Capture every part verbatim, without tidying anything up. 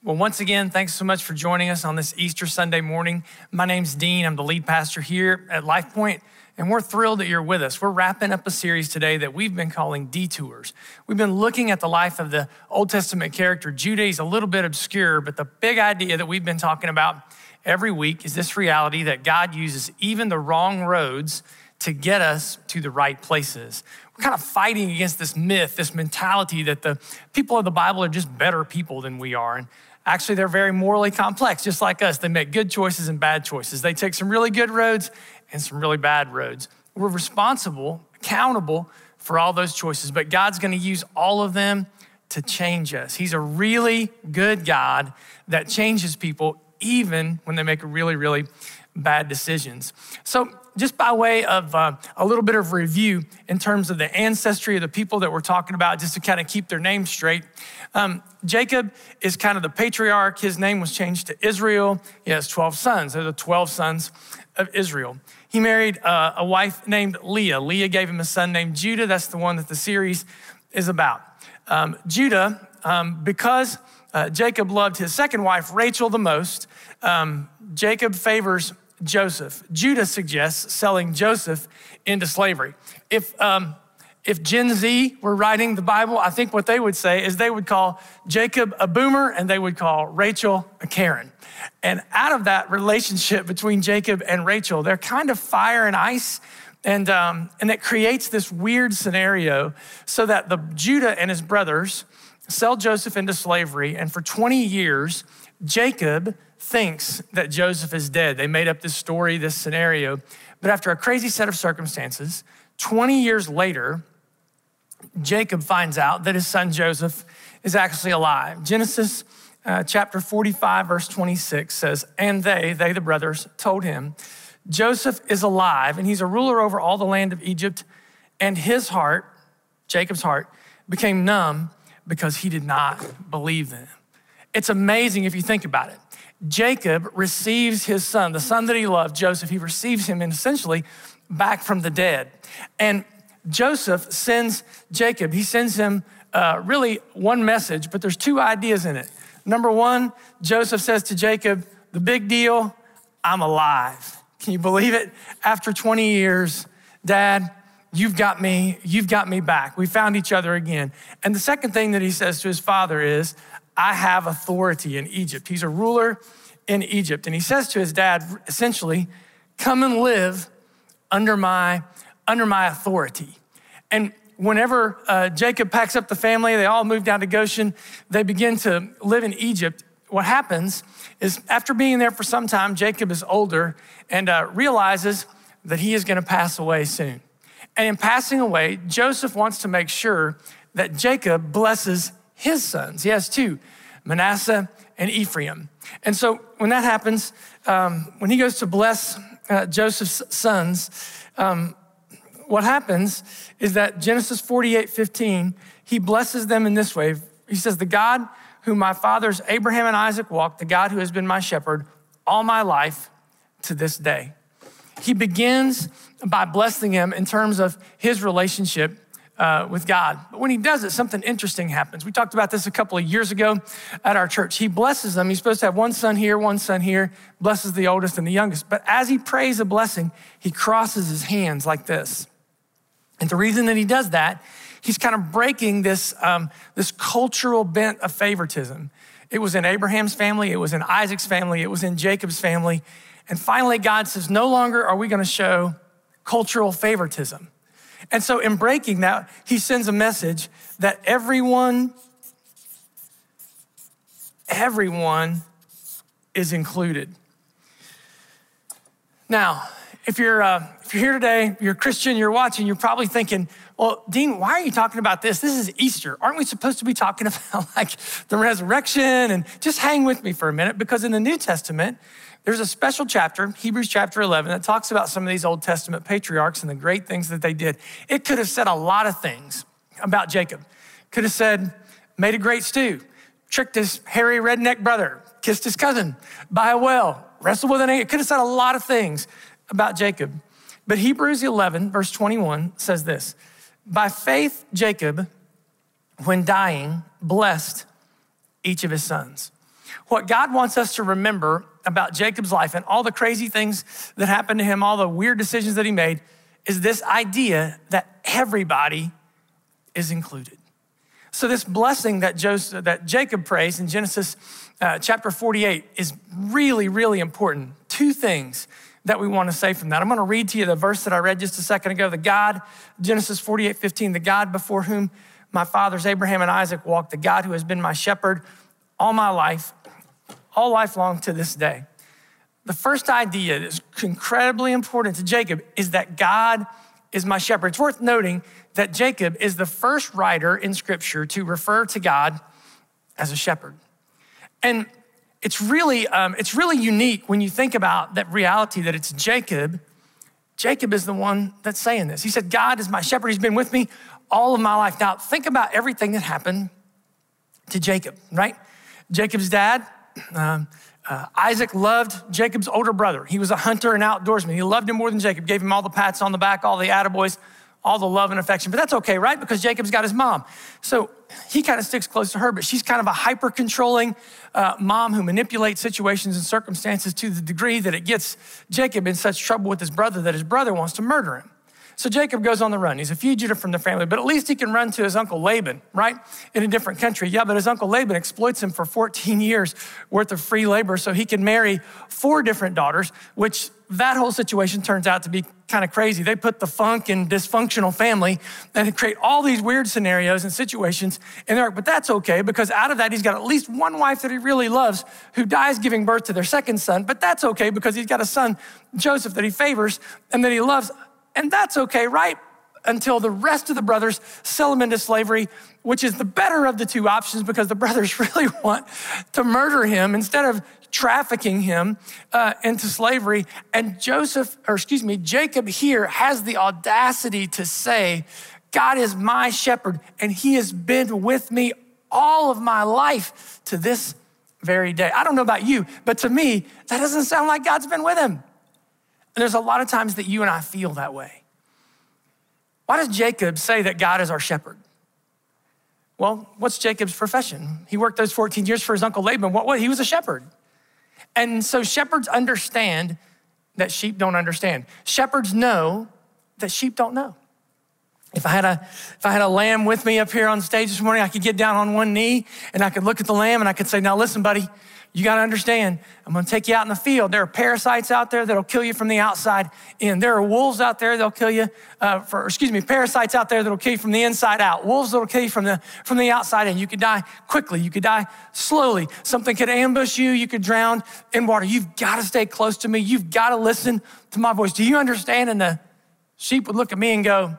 Well, once again, thanks so much for joining us on this Easter Sunday morning. My name's Dean. I'm the lead pastor here at Life Point, and we're thrilled that you're with us. We're wrapping up a series today that we've been calling Detours. We've been looking at the life of the Old Testament character. Judah is a little bit obscure, but the big idea that we've been talking about every week is this reality that God uses even the wrong roads to get us to the right places. We're kind of fighting against this myth, this mentality that the people of the Bible are just better people than we are. And actually, they're very morally complex, just like us. They make good choices and bad choices. They take some really good roads and some really bad roads. We're responsible, accountable for all those choices, but God's gonna use all of them to change us. He's a really good God that changes people even when they make really, really bad decisions. So just by way of uh, a little bit of review in terms of the ancestry of the people that we're talking about, just to kind of keep their names straight. Um, Jacob is kind of the patriarch. His name was changed to Israel. He has twelve sons. They're the twelve sons of Israel. He married uh, a wife named Leah. Leah gave him a son named Judah. That's the one that the series is about. Um, Judah, um, because uh, Jacob loved his second wife, Rachel, the most, um, Jacob favors Joseph. Judah suggests selling Joseph into slavery. If um, if Gen Z were writing the Bible, I think what they would say is they would call Jacob a boomer and they would call Rachel a Karen. And out of that relationship between Jacob and Rachel, they're kind of fire and ice. And, um, and it creates this weird scenario so that the Judah and his brothers sell Joseph into slavery. And for twenty years, Jacob thinks that Joseph is dead. They made up this story, this scenario. But after a crazy set of circumstances, twenty years later, Jacob finds out that his son Joseph is actually alive. Genesis uh, chapter forty-five, verse twenty-six says, and they, they the brothers, told him, Joseph is alive and he's a ruler over all the land of Egypt. And his heart, Jacob's heart, became numb because he did not believe them. It's amazing if you think about it. Jacob receives his son, the son that he loved, Joseph, he receives him and essentially back from the dead. And Joseph sends Jacob, he sends him uh, really one message, but there's two ideas in it. Number one, Joseph says to Jacob, the big deal, I'm alive. Can you believe it? After twenty years, Dad, you've got me, you've got me back. We found each other again. And the second thing that he says to his father is, I have authority in Egypt. He's a ruler in Egypt. And he says to his dad, essentially, come and live under my, under my authority. And whenever uh, Jacob packs up the family, they all move down to Goshen, they begin to live in Egypt. What happens is after being there for some time, Jacob is older and uh, realizes that he is gonna pass away soon. And in passing away, Joseph wants to make sure that Jacob blesses his sons. He has two, Manasseh and Ephraim. And so when that happens, um, when he goes to bless uh, Joseph's sons, um, what happens is that Genesis forty-eight fifteen, he blesses them in this way. He says, the God whom my fathers Abraham and Isaac walked, the God who has been my shepherd all my life to this day. He begins by blessing him in terms of his relationship Uh, with God. But when he does it, something interesting happens. We talked about this a couple of years ago at our church. He blesses them. He's supposed to have one son here, one son here, blesses the oldest and the youngest. But as he prays a blessing, he crosses his hands like this. And the reason that he does that, he's kind of breaking this, um, this cultural bent of favoritism. It was in Abraham's family, it was in Isaac's family, it was in Jacob's family. And finally, God says, no longer are we gonna show cultural favoritism. And so in breaking that, he sends a message that everyone, everyone is included. Now, if you're, uh, if you're here today, you're a Christian, you're watching, you're probably thinking, well, Dean, why are you talking about this? This is Easter. Aren't we supposed to be talking about like the resurrection? And just hang with me for a minute, because in the New Testament, there's a special chapter, Hebrews chapter eleven, that talks about some of these Old Testament patriarchs and the great things that they did. It could have said a lot of things about Jacob. Could have said, made a great stew, tricked his hairy redneck brother, kissed his cousin by a well, wrestled with an angel. It could have said a lot of things about Jacob. But Hebrews eleven, verse twenty-one says this, by faith, Jacob, when dying, blessed each of his sons. What God wants us to remember about Jacob's life and all the crazy things that happened to him, all the weird decisions that he made, is this idea that everybody is included. So this blessing that Joseph, that Jacob prays in Genesis uh, chapter forty-eight is really, really important. Two things that we want to say from that. I'm going to read to you the verse that I read just a second ago. The God, Genesis forty-eight fifteen, the God before whom my fathers Abraham and Isaac walked, the God who has been my shepherd all my life, all life long to this day. The first idea that's incredibly important to Jacob is that God is my shepherd. It's worth noting that Jacob is the first writer in Scripture to refer to God as a shepherd. And it's really, um, it's really unique when you think about that reality that it's Jacob. Jacob is the one that's saying this. He said, God is my shepherd. He's been with me all of my life. Now, think about everything that happened to Jacob, right? Jacob's dad, um, uh, Isaac loved Jacob's older brother. He was a hunter and outdoorsman. He loved him more than Jacob, gave him all the pats on the back, all the attaboys, all the love and affection. But that's okay, right? Because Jacob's got his mom. So he kind of sticks close to her, but she's kind of a hyper-controlling uh, mom who manipulates situations and circumstances to the degree that it gets Jacob in such trouble with his brother that his brother wants to murder him. So Jacob goes on the run. He's a fugitive from the family, but at least he can run to his uncle Laban, right? In a different country. Yeah, but his uncle Laban exploits him for fourteen years worth of free labor so he can marry four different daughters, which that whole situation turns out to be kind of crazy. They put the funk in dysfunctional family and create all these weird scenarios and situations in there. But that's okay, because out of that, he's got at least one wife that he really loves who dies giving birth to their second son. But that's okay, because he's got a son, Joseph, that he favors and that he loves. And that's okay, right? Until the rest of the brothers sell him into slavery, which is the better of the two options, because the brothers really want to murder him instead of trafficking him uh, into slavery. And Joseph, or excuse me, Jacob here has the audacity to say, God is my shepherd, and he has been with me all of my life to this very day. I don't know about you, but to me, that doesn't sound like God's been with him. And there's a lot of times that you and I feel that way. Why does Jacob say that God is our shepherd? Well, what's Jacob's profession? He worked those fourteen years for his uncle Laban. What, what? He was a shepherd. And so shepherds understand that sheep don't understand. Shepherds know that sheep don't know. If I had a, if I had a lamb with me up here on stage this morning, I could get down on one knee and I could look at the lamb and I could say, now listen, buddy, you got to understand, I'm going to take you out in the field. There are parasites out there that'll kill you from the outside in. There are wolves out there that'll kill you, uh, for, excuse me, parasites out there that'll kill you from the inside out. Wolves that'll kill you from the, from the outside in. You could die quickly. You could die slowly. Something could ambush you. You could drown in water. You've got to stay close to me. You've got to listen to my voice. Do you understand? And the sheep would look at me and go,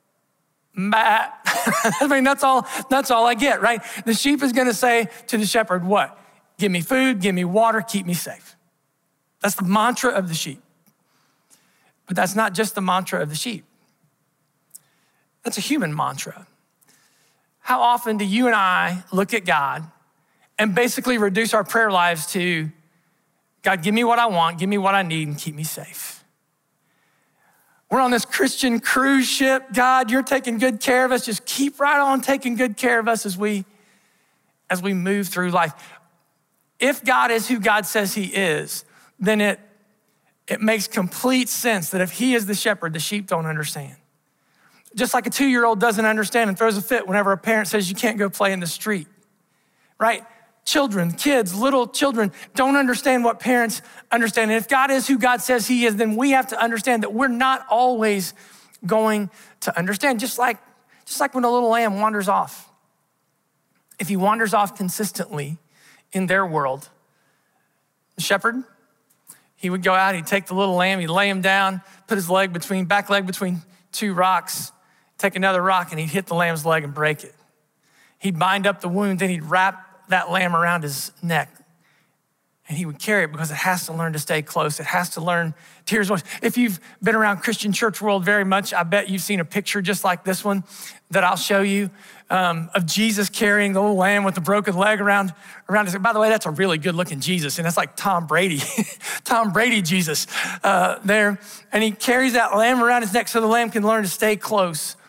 bah. I mean, that's all, that's all I get, right? The sheep is going to say to the shepherd, what? Give me food, give me water, keep me safe. That's the mantra of the sheep. But that's not just the mantra of the sheep. That's a human mantra. How often do you and I look at God and basically reduce our prayer lives to, God, give me what I want, give me what I need, and keep me safe? We're on this Christian cruise ship. God, you're taking good care of us. Just keep right on taking good care of us as we, as we move through life. If God is who God says he is, then it, it makes complete sense that if he is the shepherd, the sheep don't understand. Just like a two-year-old doesn't understand and throws a fit whenever a parent says you can't go play in the street, right? Children, kids, little children don't understand what parents understand. And if God is who God says he is, then we have to understand that we're not always going to understand. Just like, just like when a little lamb wanders off. If he wanders off consistently, in their world, the shepherd, he would go out, he'd take the little lamb, he'd lay him down, put his leg between, back leg between two rocks, take another rock, and he'd hit the lamb's leg and break it. He'd bind up the wound, then he'd wrap that lamb around his neck. And he would carry it because it has to learn to stay close. It has to learn to hear his voice. If you've been around Christian church world very much, I bet you've seen a picture just like this one that I'll show you um, of Jesus carrying the little lamb with the broken leg around, around his neck. By the way, that's a really good looking Jesus. And that's like Tom Brady, Tom Brady Jesus uh, there. And he carries that lamb around his neck so the lamb can learn to stay close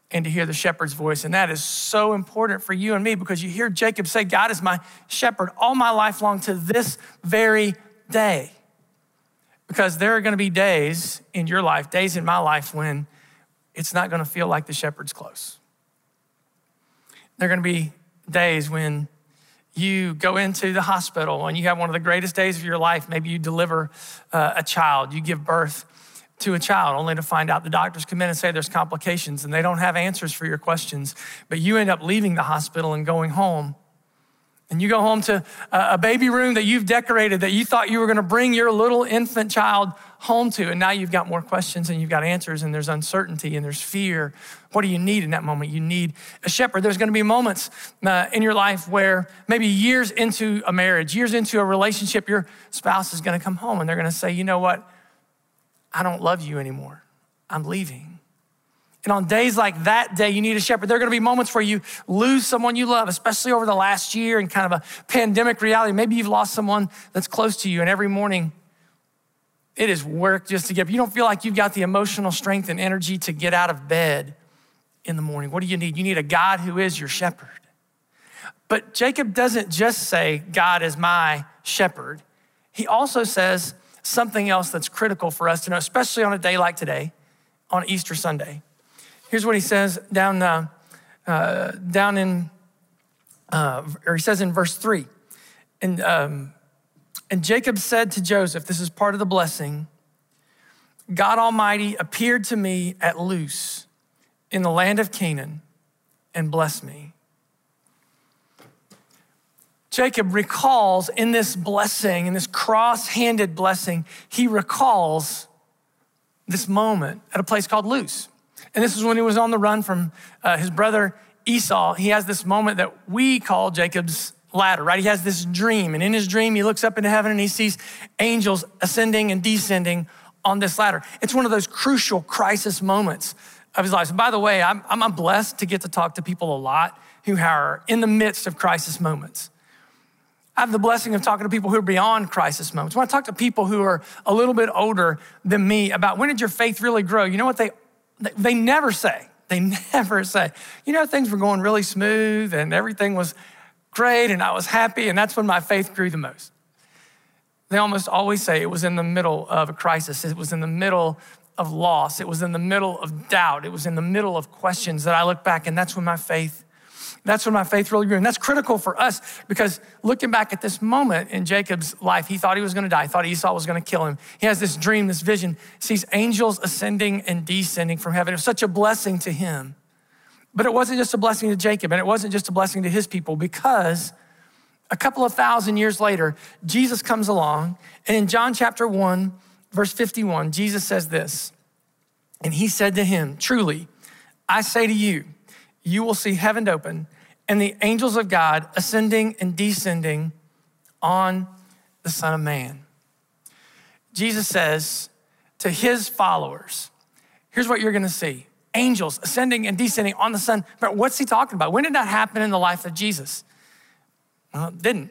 and to hear the shepherd's voice. And that is so important for you and me because you hear Jacob say, God is my shepherd all my life long to this very day. Because there are gonna be days in your life, days in my life when it's not gonna feel like the shepherd's close. There are gonna be days when you go into the hospital and you have one of the greatest days of your life. Maybe you deliver uh, a child, you give birth to a child only to find out the doctors come in and say there's complications and they don't have answers for your questions, but you end up leaving the hospital and going home. And you go home to a baby room that you've decorated that you thought you were gonna bring your little infant child home to, and now you've got more questions and you've got answers and there's uncertainty and there's fear. What do you need in that moment? You need a shepherd. There's gonna be moments uh, in your life where maybe years into a marriage, years into a relationship, your spouse is gonna come home and they're gonna say, you know what? I don't love you anymore. I'm leaving. And on days like that day, you need a shepherd. There are gonna be moments where you lose someone you love, especially over the last year and kind of a pandemic reality. Maybe you've lost someone that's close to you and every morning it is work just to get up. You don't feel like you've got the emotional strength and energy to get out of bed in the morning. What do you need? You need a God who is your shepherd. But Jacob doesn't just say, God is my shepherd. He also says something else that's critical for us to know, especially on a day like today, on Easter Sunday. Here's what he says down, uh, uh, down in, uh, or he says in verse three. And, um, and Jacob said to Joseph, this is part of the blessing, God Almighty appeared to me at Luz in the land of Canaan and blessed me. Jacob recalls in this blessing, in this cross-handed blessing, he recalls this moment at a place called Luz. And this is when he was on the run from uh, his brother Esau. He has this moment that we call Jacob's ladder, right? He has this dream, and in his dream, he looks up into heaven and he sees angels ascending and descending on this ladder. It's one of those crucial crisis moments of his life. And by the way, I'm, I'm blessed to get to talk to people a lot who are in the midst of crisis moments. I have the blessing of talking to people who are beyond crisis moments. When I talk to people who are a little bit older than me about when did your faith really grow, you know what they, they never say. They never say, you know, things were going really smooth and everything was great and I was happy and that's when my faith grew the most. They almost always say it was in the middle of a crisis. It was in the middle of loss. It was in the middle of doubt. It was in the middle of questions that I look back and that's when my faith That's when my faith really grew. And that's critical for us because looking back at this moment in Jacob's life, he thought he was gonna die. He thought Esau was gonna kill him. He has this dream, this vision, sees angels ascending and descending from heaven. It was such a blessing to him. But it wasn't just a blessing to Jacob and it wasn't just a blessing to his people because a couple of thousand years later, Jesus comes along and in John chapter one, verse fifty-one, Jesus says this, and he said to him, truly, I say to you, you will see heaven open and the angels of God ascending and descending on the Son of Man. Jesus says to his followers, here's what you're gonna see. Angels ascending and descending on the Son. But what's he talking about? When did that happen in the life of Jesus? Well, it didn't.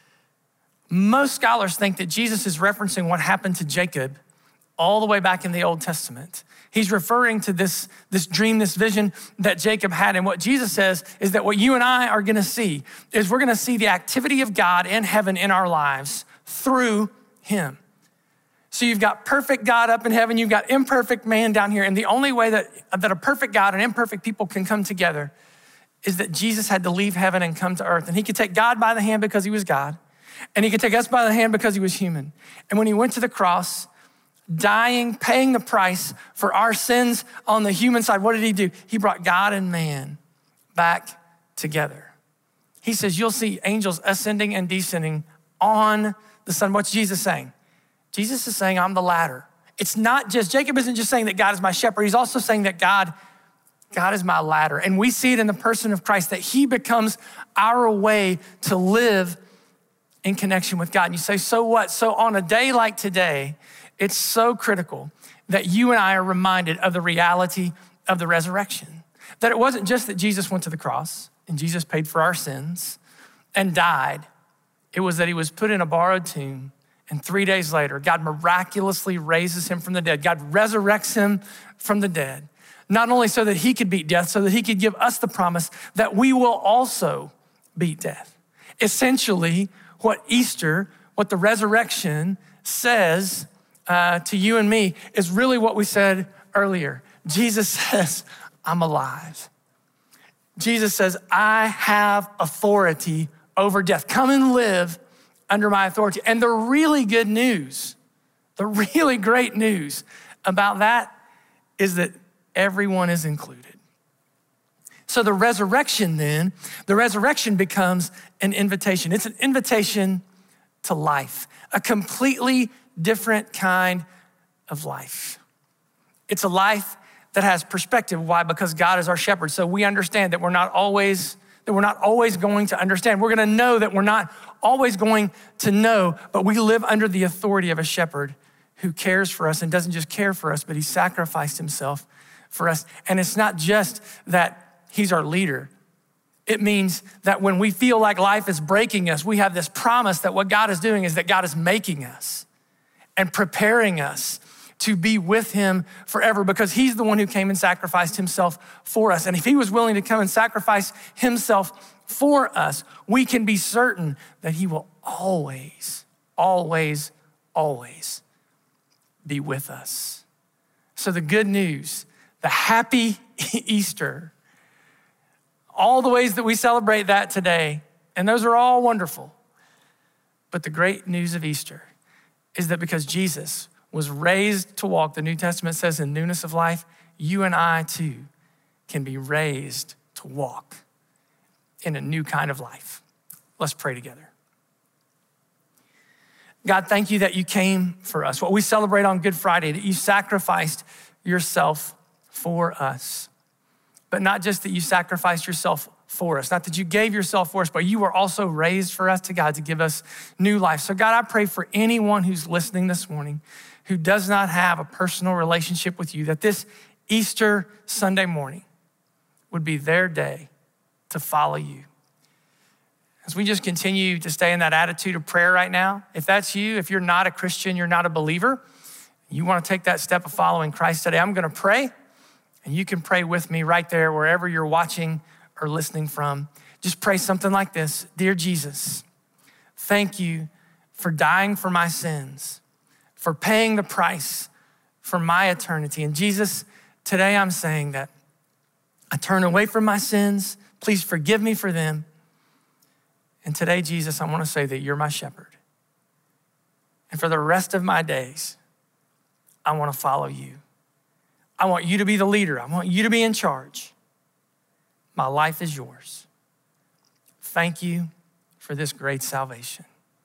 Most scholars think that Jesus is referencing what happened to Jacob all the way back in the Old Testament. He's referring to this, this dream, this vision that Jacob had. And what Jesus says is that what you and I are gonna see is we're gonna see the activity of God in heaven in our lives through him. So you've got perfect God up in heaven, you've got imperfect man down here. And the only way that, that a perfect God and imperfect people can come together is that Jesus had to leave heaven and come to earth. And he could take God by the hand because he was God. And he could take us by the hand because he was human. And when he went to the cross, dying, paying the price for our sins on the human side, what did he do? He brought God and man back together. He says, you'll see angels ascending and descending on the Son. What's Jesus saying? Jesus is saying, I'm the ladder. It's not just, Jacob isn't just saying that God is my shepherd. He's also saying that God, God is my ladder. And we see it in the person of Christ, that he becomes our way to live in connection with God. And you say, so what? So on a day like today, it's so critical that you and I are reminded of the reality of the resurrection. That it wasn't just that Jesus went to the cross and Jesus paid for our sins and died. It was that he was put in a borrowed tomb, and three days later, God miraculously raises him from the dead. God resurrects him from the dead not only so that he could beat death, so that he could give us the promise that we will also beat death. Essentially, what Easter, what the resurrection says uh, to you and me is really what we said earlier. Jesus says, I'm alive. Jesus says, I have authority over death. Come and live under my authority. And the really good news, the really great news about that is that everyone is included. So the resurrection then, the resurrection becomes an invitation. It's an invitation to life, a completely different kind of life. It's a life that has perspective. Why? Because God is our shepherd. So we understand that we're not always, that we're not always going to understand. We're gonna know that we're not always going to know, but we live under the authority of a shepherd who cares for us and doesn't just care for us, but he sacrificed himself for us. And it's not just that he's our leader. It means that when we feel like life is breaking us, we have this promise that what God is doing is that God is making us and preparing us to be with him forever, because he's the one who came and sacrificed himself for us. And if he was willing to come and sacrifice himself for us, we can be certain that he will always, always, always be with us. So the good news, the happy Easter, all the ways that we celebrate that today, and those are all wonderful. But the great news of Easter is that because Jesus was raised to walk, the New Testament says in newness of life, you and I too can be raised to walk in a new kind of life. Let's pray together. God, thank you that you came for us. What we celebrate on Good Friday, that you sacrificed yourself for us. But not just that you sacrificed yourself for us, not that you gave yourself for us, but you were also raised for us to God to give us new life. So God, I pray for anyone who's listening this morning who does not have a personal relationship with you, that this Easter Sunday morning would be their day to follow you. As we just continue to stay in that attitude of prayer right now, if that's you, if you're not a Christian, you're not a believer, you want to take that step of following Christ today, I'm going to pray. And you can pray with me right there, wherever you're watching or listening from. Just pray something like this. Dear Jesus, thank you for dying for my sins, for paying the price for my eternity. And Jesus, today I'm saying that I turn away from my sins. Please forgive me for them. And today, Jesus, I want to say that you're my shepherd. And for the rest of my days, I want to follow you. I want you to be the leader. I want you to be in charge. My life is yours. Thank you for this great salvation.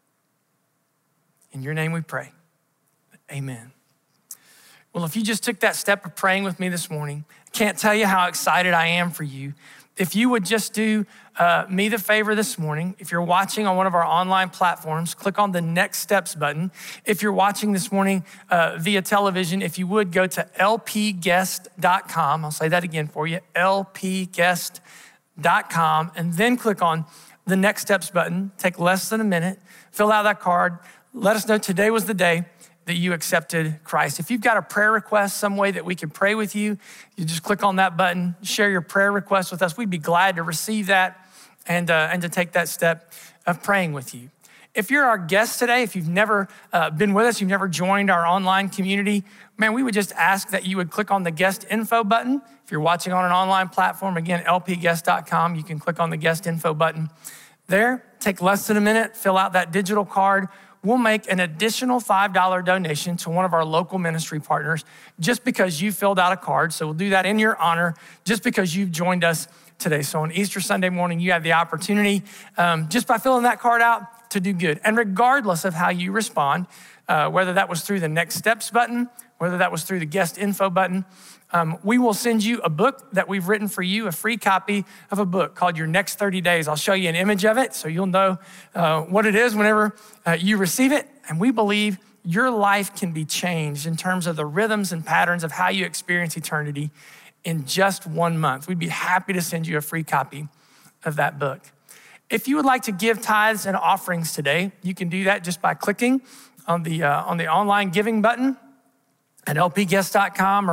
In your name we pray. Amen. Well, if you just took that step of praying with me this morning, I can't tell you how excited I am for you. If you would just do uh, me the favor this morning, if you're watching on one of our online platforms, click on the Next Steps button. If you're watching this morning uh, via television, if you would go to L P guest dot com. I'll say that again for you, L P guest dot com, and then click on the Next Steps button. Take less than a minute, fill out that card. Let us know today was the day that you accepted Christ. If you've got a prayer request, some way that we can pray with you, you just click on that button, share your prayer request with us. We'd be glad to receive that and, uh, and to take that step of praying with you. If you're our guest today, if you've never uh, been with us, you've never joined our online community, man, we would just ask that you would click on the guest info button. If you're watching on an online platform, again, L P guest dot com, you can click on the guest info button there. Take less than a minute, fill out that digital card. We'll make an additional five dollars donation to one of our local ministry partners just because you filled out a card. So we'll do that in your honor just because you've joined us today. So on Easter Sunday morning, you have the opportunity um, just by filling that card out to do good. And regardless of how you respond, uh, whether that was through the Next Steps button, whether that was through the guest info button, um, we will send you a book that we've written for you, a free copy of a book called Your Next thirty days. I'll show you an image of it so you'll know uh, what it is whenever uh, you receive it. And we believe your life can be changed in terms of the rhythms and patterns of how you experience eternity in just one month. We'd be happy to send you a free copy of that book. If you would like to give tithes and offerings today, you can do that just by clicking on the, uh, on the online giving button at L P guest dot com or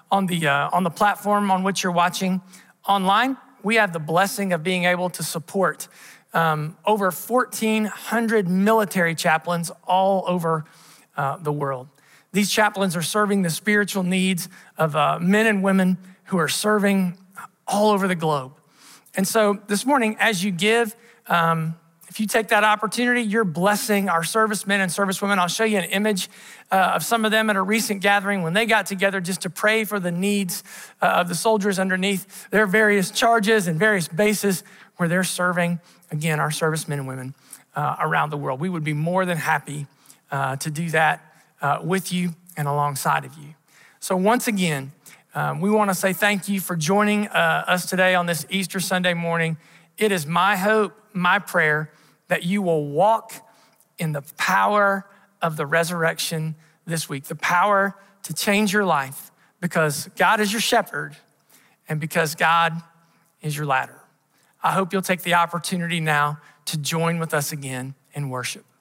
on the, uh, on the platform on which you're watching online, we have the blessing of being able to support um, over fourteen hundred military chaplains all over uh, the world. These chaplains are serving the spiritual needs of uh, men and women who are serving all over the globe. And so this morning, as you give, um, if you take that opportunity, you're blessing our servicemen and servicewomen. I'll show you an image uh, of some of them at a recent gathering when they got together just to pray for the needs uh, of the soldiers underneath their various charges and various bases where they're serving, again, our servicemen and women uh, around the world. We would be more than happy uh, to do that uh, with you and alongside of you. So once again, um, we want to say thank you for joining uh, us today on this Easter Sunday morning. It is my hope, my prayer, that you will walk in the power of the resurrection this week, the power to change your life because God is your shepherd and because God is your ladder. I hope you'll take the opportunity now to join with us again in worship.